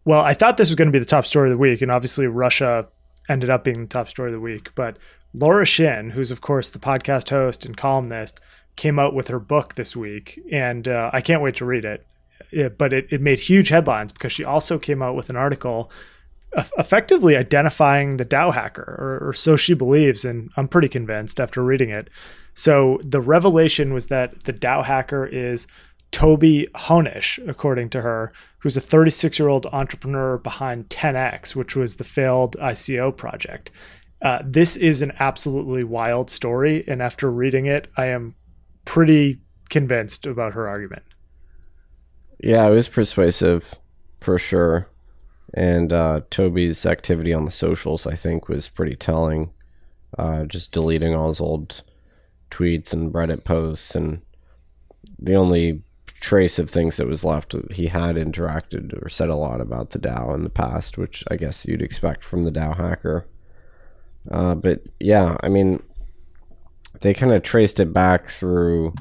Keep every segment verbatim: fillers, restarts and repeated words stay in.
well, I thought this was going to be the top story of the week, and obviously Russia ended up being the top story of the week. But Laura Shin, who's of course the podcast host and columnist, came out with her book this week, and uh, I can't wait to read it. it but it, it made huge headlines because she also came out with an article effectively identifying the DAO hacker, or, or so she believes, and I'm pretty convinced after reading it. So the revelation was that the DAO hacker is Toby Honish, according to her, who's a thirty-six-year-old entrepreneur behind ten X, which was the failed I C O project. Uh, this is an absolutely wild story, and after reading it, I am pretty convinced about her argument. Yeah, it was persuasive, for sure. And uh, Toby's activity on the socials, I think, was pretty telling. Uh, just deleting all his old tweets and Reddit posts, and the only trace of things that was left, he had interacted or said a lot about the DAO in the past, which I guess you'd expect from the DAO hacker. Uh, but yeah, I mean, they kind of traced it back through.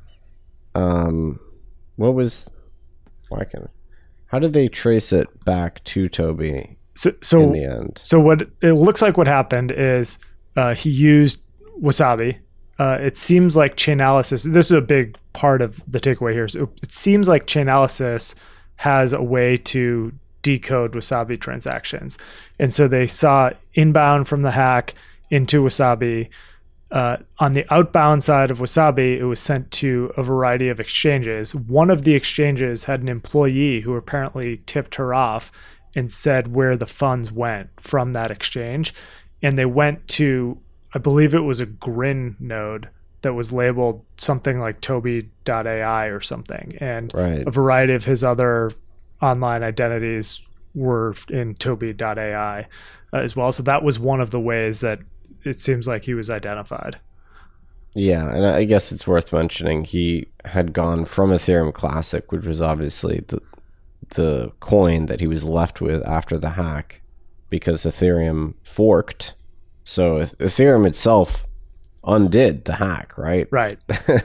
Um, what was? Why can? I, How did they trace it back to Toby so, so, in the end? So what it looks like what happened is uh, he used Wasabi. Uh, it seems like Chainalysis, this is a big part of the takeaway here. So it seems like Chainalysis has a way to decode Wasabi transactions. And so they saw inbound from the hack into Wasabi. Uh, on the outbound side of Wasabi, it was sent to a variety of exchanges. One of the exchanges had an employee who apparently tipped her off and said where the funds went from that exchange. And they went to, I believe it was a Grin node that was labeled something like Toby dot A I or something. And right. a variety of his other online identities were in Toby dot A I uh, as well. So that was one of the ways that it seems like he was identified. Yeah, and I guess it's worth mentioning he had gone from Ethereum Classic, which was obviously the the coin that he was left with after the hack, because Ethereum forked. So Ethereum itself undid the hack, right? Right.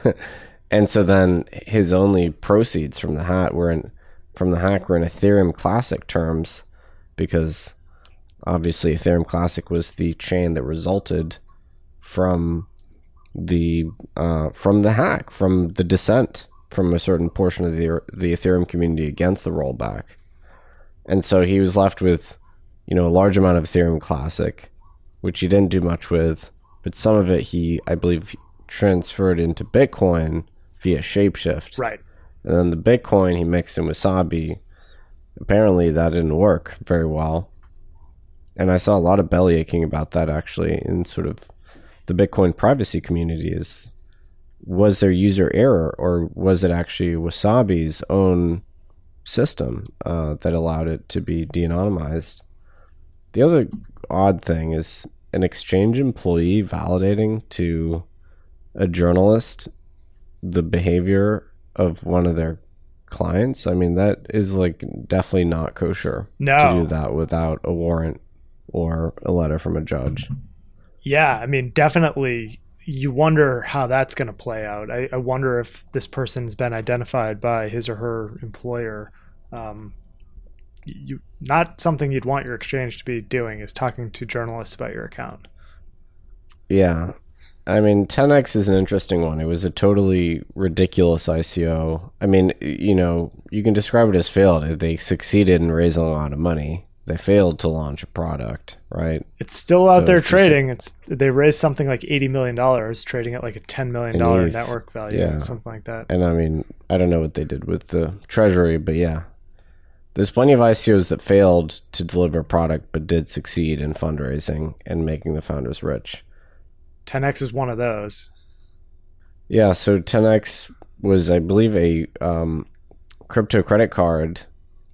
And so then his only proceeds from the hack were in from the hack were in Ethereum Classic terms, because obviously Ethereum Classic was the chain that resulted from the uh, from the hack, from the dissent from a certain portion of the the Ethereum community against the rollback. And so he was left with, you know, a large amount of Ethereum Classic, which he didn't do much with, but some of it he, I believe, transferred into Bitcoin via Shapeshift. Right. And then the Bitcoin he mixed in Wasabi. Apparently that didn't work very well. And I saw a lot of belly aching about that, actually, in sort of the Bitcoin privacy community. Is was there user error, or was it actually Wasabi's own system uh, that allowed it to be de-anonymized? The other odd thing is an exchange employee validating to a journalist the behavior of one of their clients. I mean, that is like definitely not kosher no. to do that without a warrant or a letter from a judge. Yeah, I mean, definitely you wonder how that's going to play out. I, I wonder if this person's been identified by his or her employer. Um, you not something you'd want your exchange to be doing is talking to journalists about your account. Yeah. I mean, ten X is an interesting one. It was a totally ridiculous I C O. I mean, you know, you can describe it as failed. They succeeded in raising a lot of money. They failed to launch a product, right? It's still out so there it's trading. A, it's they raised something like eighty million dollars, trading at like a ten million dollars network value, yeah. something like that. And I mean, I don't know what they did with the treasury, but yeah. There's plenty of I C Os that failed to deliver a product but did succeed in fundraising and making the founders rich. ten X is one of those. Yeah, so ten X was, I believe, a um, crypto credit card,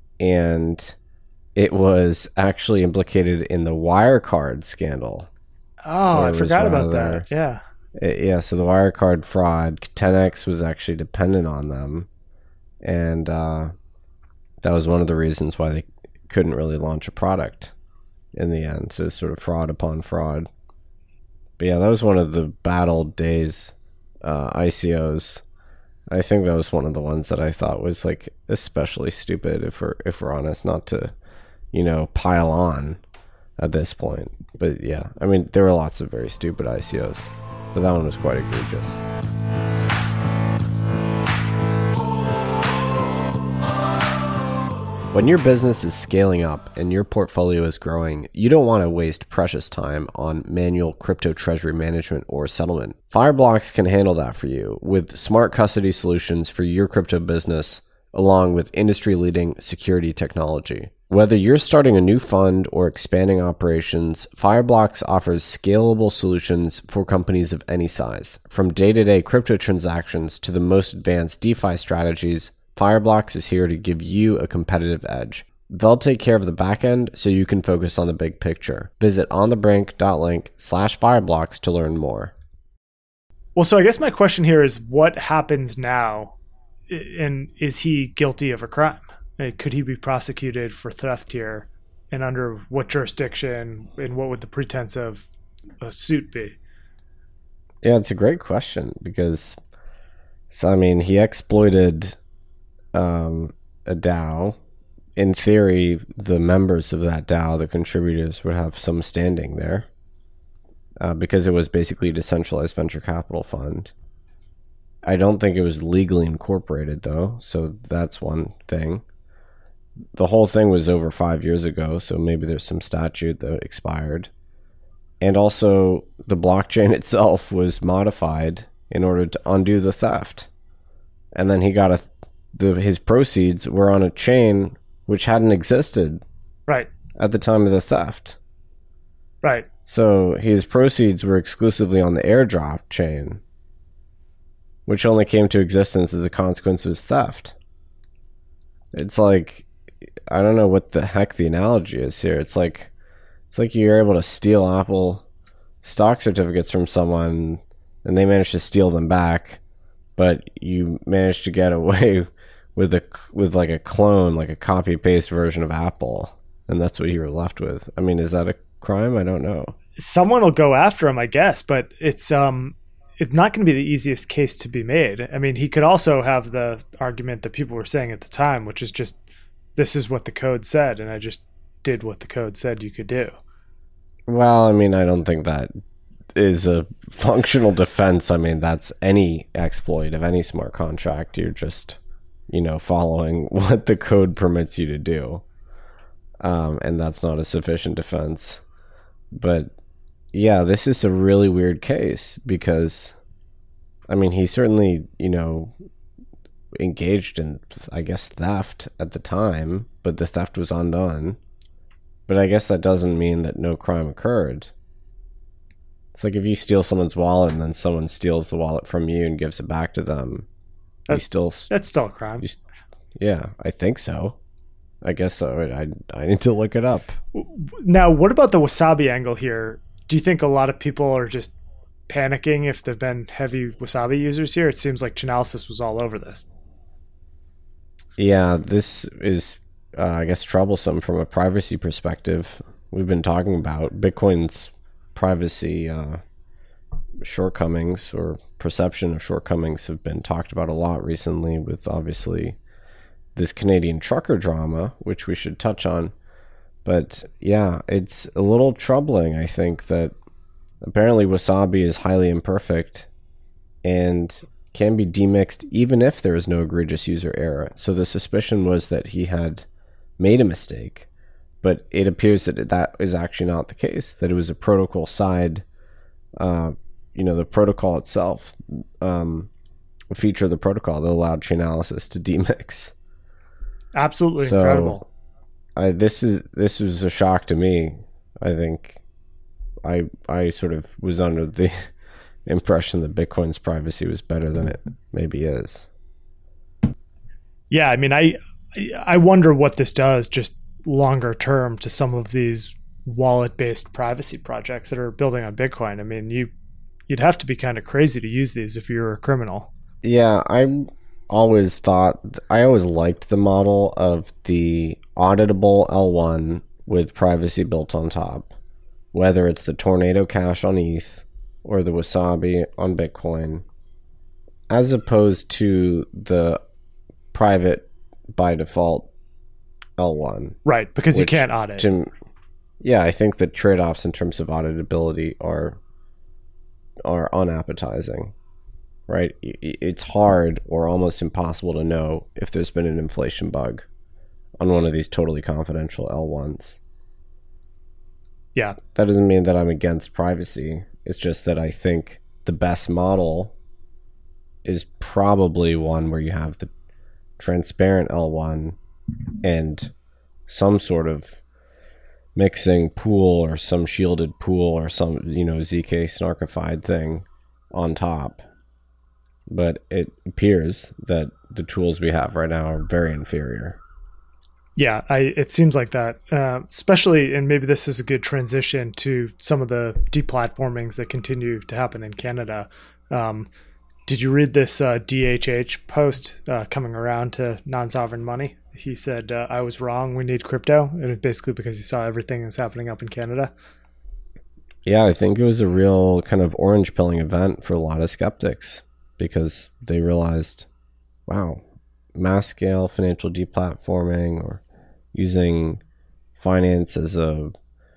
and it was actually implicated in the Wirecard scandal. Oh, I forgot about that. Yeah. It, yeah, so the Wirecard fraud, ten X was actually dependent on them, and uh, that was one of the reasons why they couldn't really launch a product in the end. So it's sort of fraud upon fraud. But yeah, that was one of the battled days uh, I C Os. I think that was one of the ones that I thought was like especially stupid, if we're if we're honest, not to you know, pile on at this point. But yeah, I mean, there were lots of very stupid I C Os, but that one was quite egregious. When your business is scaling up and your portfolio is growing, you don't want to waste precious time on manual crypto treasury management or settlement. Fireblocks can handle that for you with smart custody solutions for your crypto business, along with industry-leading security technology. Whether you're starting a new fund or expanding operations, Fireblocks offers scalable solutions for companies of any size. From day-to-day crypto transactions to the most advanced DeFi strategies, Fireblocks is here to give you a competitive edge. They'll take care of the back end so you can focus on the big picture. Visit onthebrink.link slash fireblocks to learn more. Well, so I guess my question here is what happens now, and is he guilty of a crime? Could he be prosecuted for theft here, and under what jurisdiction, and what would the pretense of a suit be? Yeah, it's a great question because, so I mean, he exploited um, a DAO. In theory, the members of that DAO, the contributors, would have some standing there uh, because it was basically a decentralized venture capital fund. I don't think it was legally incorporated, though, so that's one thing. The whole thing was over five years ago, so maybe there's some statute that expired. And also, the blockchain itself was modified in order to undo the theft. And then he got a the his proceeds were on a chain which hadn't existed right at the time of the theft. Right. So his proceeds were exclusively on the airdrop chain, which only came to existence as a consequence of his theft. It's like, I don't know what the heck the analogy is here. It's like it's like you're able to steal Apple stock certificates from someone and they manage to steal them back, but you manage to get away with a with like a clone, like a copy paste version of Apple, and that's what you were left with. I mean, is that a crime? I don't know. Someone will go after him, I guess, but it's um it's not going to be the easiest case to be made. I mean, he could also have the argument that people were saying at the time, which is just, this is what the code said, and I just did what the code said you could do. Well, I mean, I don't think that is a functional defense. I mean, that's any exploit of any smart contract. You're just, you know, following what the code permits you to do. Um, and that's not a sufficient defense. But yeah, this is a really weird case because, I mean, he certainly, you know, engaged in, I guess, theft at the time, but the theft was undone. But I guess that doesn't mean that no crime occurred. It's like if you steal someone's wallet and then someone steals the wallet from you and gives it back to them, that's you still that's still a crime. You, yeah, I think so. I guess so. I I need to look it up. Now, what about the Wasabi angle here? Do you think a lot of people are just panicking if they've been heavy Wasabi users here? It seems like Chainalysis was all over this. Yeah, this is, uh, I guess, troublesome from a privacy perspective. We've been talking about Bitcoin's privacy uh, shortcomings or perception of shortcomings have been talked about a lot recently with, obviously, this Canadian trucker drama, which we should touch on. But yeah, it's a little troubling, I think, that apparently Wasabi is highly imperfect and can be demixed even if there is no egregious user error. So the suspicion was that he had made a mistake, but it appears that that is actually not the case, that it was a protocol side, uh, you know, the protocol itself, um, a feature of the protocol that allowed Chainalysis to demix. Absolutely so, incredible. I, this is this was a shock to me. I think I I sort of was under the impression that Bitcoin's privacy was better than it maybe is. Yeah, I mean, I I wonder what this does just longer term to some of these wallet-based privacy projects that are building on Bitcoin. I mean, you you'd have to be kind of crazy to use these if you were a criminal. Yeah, I always thought I always liked the model of the auditable L one with privacy built on top, whether it's the Tornado Cash on E T H or the Wasabi on Bitcoin, as opposed to the private by default L one. Right, because you can't audit. To, yeah, I think the trade-offs in terms of auditability are are unappetizing, right? It's hard or almost impossible to know if there's been an inflation bug on one of these totally confidential L ones. Yeah. That doesn't mean that I'm against privacy. It's just that I think the best model is probably one where you have the transparent L one and some sort of mixing pool or some shielded pool or some, you know, Z K snarkified thing on top. But it appears that the tools we have right now are very inferior. Yeah, I, it seems like that, uh, especially, and maybe this is a good transition to some of the deplatformings that continue to happen in Canada. Um, did you read this uh, D H H post uh, coming around to non-sovereign money? He said, uh, I was wrong, we need crypto, and it basically because he saw everything that's happening up in Canada. Yeah, I think it was a real kind of orange pilling event for a lot of skeptics because they realized, wow, mass scale financial deplatforming or using finance as a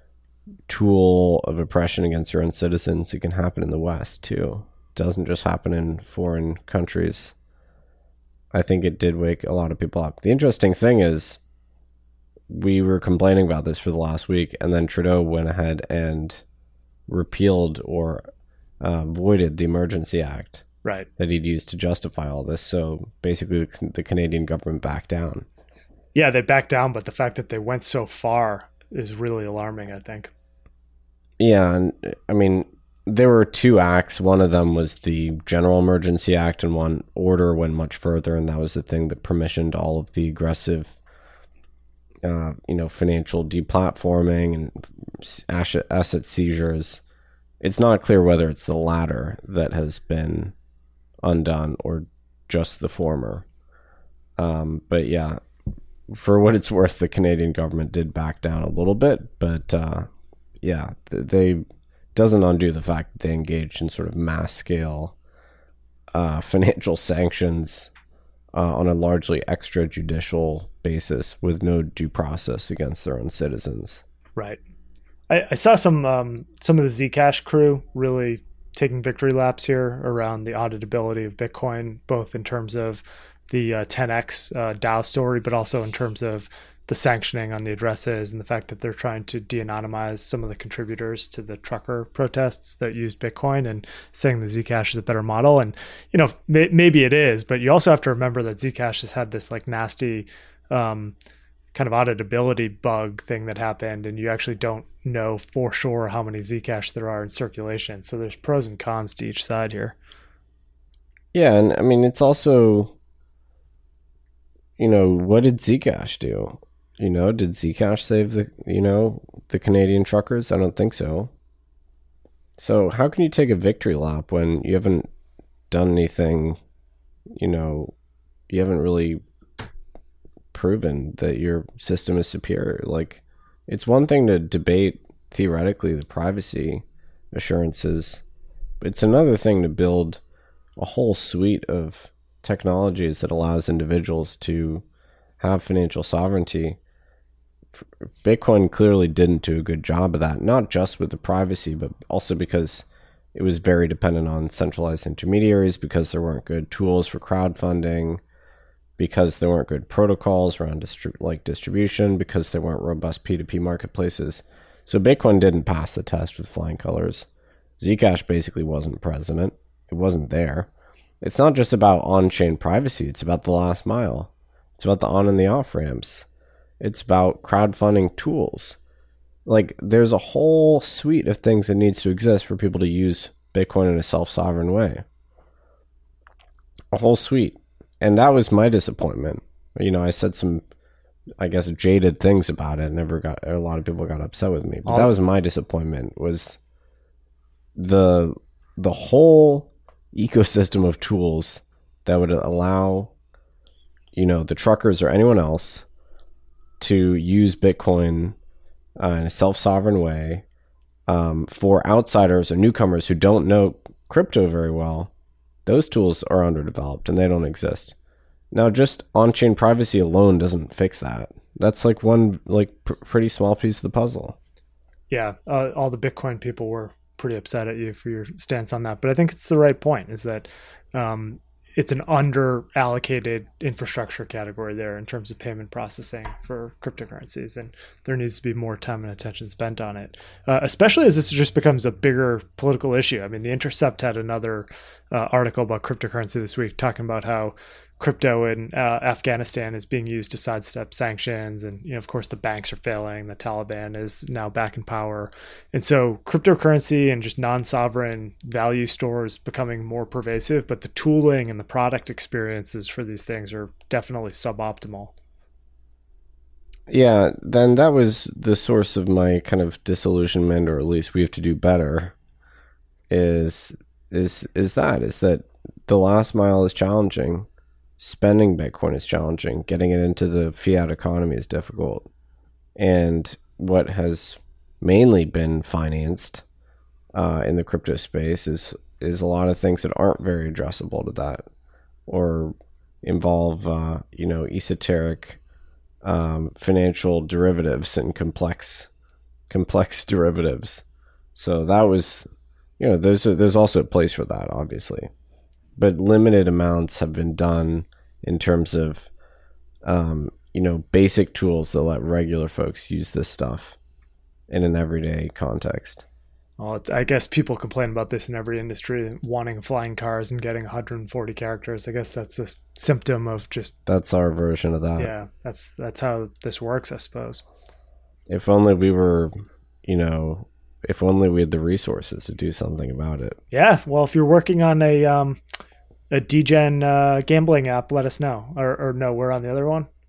tool of oppression against your own citizens, it can happen in the West too. It doesn't just happen in foreign countries. I think it did wake a lot of people up. The interesting thing is we were complaining about this for the last week, and then Trudeau went ahead and repealed or uh, voided the Emergency Act right. that he'd used to justify all this. So basically the Canadian government backed down. Yeah, they backed down, but the fact that they went so far is really alarming, I think. Yeah, and I mean, there were two acts. One of them was the General Emergency Act, and one order went much further, and that was the thing that permissioned all of the aggressive, uh, you know, financial deplatforming and asset, asset seizures. It's not clear whether it's the latter that has been undone or just the former. Um, but yeah, for what it's worth, the Canadian government did back down a little bit, but uh, yeah, they doesn't undo the fact that they engaged in sort of mass scale uh, financial sanctions uh, on a largely extrajudicial basis with no due process against their own citizens. Right. I, I saw some um, some of the Zcash crew really taking victory laps here around the auditability of Bitcoin, both in terms of the uh, ten X uh, DAO story, but also in terms of the sanctioning on the addresses and the fact that they're trying to de-anonymize some of the contributors to the trucker protests that used Bitcoin and saying the Zcash is a better model. And, you know, may, maybe it is, but you also have to remember that Zcash has had this like nasty um, kind of auditability bug thing that happened, and you actually don't know for sure how many Zcash there are in circulation. So there's pros and cons to each side here. Yeah, and I mean, it's also, you know, what did Zcash do? You know, did Zcash save the, you know, the Canadian truckers? I don't think so. So how can you take a victory lap when you haven't done anything, you know, you haven't really proven that your system is superior? Like, it's one thing to debate theoretically the privacy assurances, but it's another thing to build a whole suite of technologies that allows individuals to have financial sovereignty. Bitcoin clearly didn't do a good job of that, not just with the privacy, but also because it was very dependent on centralized intermediaries, because there weren't good tools for crowdfunding, because there weren't good protocols around distri- like distribution, because there weren't robust P two P marketplaces. So Bitcoin didn't pass the test with flying colors. Zcash basically wasn't present. It wasn't there. It's not just about on-chain privacy. It's about the last mile. It's about the on and the off ramps. It's about crowdfunding tools. Like, there's a whole suite of things that needs to exist for people to use Bitcoin in a self-sovereign way. A whole suite. And that was my disappointment. You know, I said some, I guess, jaded things about it. Never got, a lot of people got upset with me. But that was my disappointment, was the the whole ecosystem of tools that would allow, you know, the truckers or anyone else to use Bitcoin uh, in a self-sovereign way um, for outsiders or newcomers who don't know crypto very well. Those tools are underdeveloped and they don't exist. Now, just on-chain privacy alone doesn't fix that. That's like one like pr- pretty small piece of the puzzle. Yeah, uh, all the Bitcoin people were pretty upset at you for your stance on that, but I think it's the right point. Is that um, it's an under allocated infrastructure category there in terms of payment processing for cryptocurrencies, and there needs to be more time and attention spent on it, uh, especially as this just becomes a bigger political issue. I mean, The Intercept had another uh, article about cryptocurrency this week talking about how crypto in uh, Afghanistan is being used to sidestep sanctions, and you know, of course, the banks are failing. The Taliban is now back in power, and so cryptocurrency and just non-sovereign value stores becoming more pervasive. But the tooling and the product experiences for these things are definitely suboptimal. Yeah, then that was the source of my kind of disillusionment, or at least we have to do better. Is is is that is that the last mile is challenging. Spending Bitcoin is challenging. Getting it into the fiat economy is difficult. And what has mainly been financed uh, in the crypto space is is a lot of things that aren't very addressable to that, or involve uh, you know esoteric um, financial derivatives and complex complex derivatives. So that was, you know, there's a, there's also a place for that, obviously, but limited amounts have been done in terms of um, you know basic tools that let regular folks use this stuff in an everyday context. Well, it's, I guess people complain about this in every industry, wanting flying cars and getting one hundred forty characters. I guess that's a symptom of just that's our version of that. Yeah, that's that's how this works, I suppose. If only we were, you know, if only we had the resources to do something about it. Yeah, well, if you're working on a um, a degen uh, gambling app, let us know. Or, or no, we're on the other one.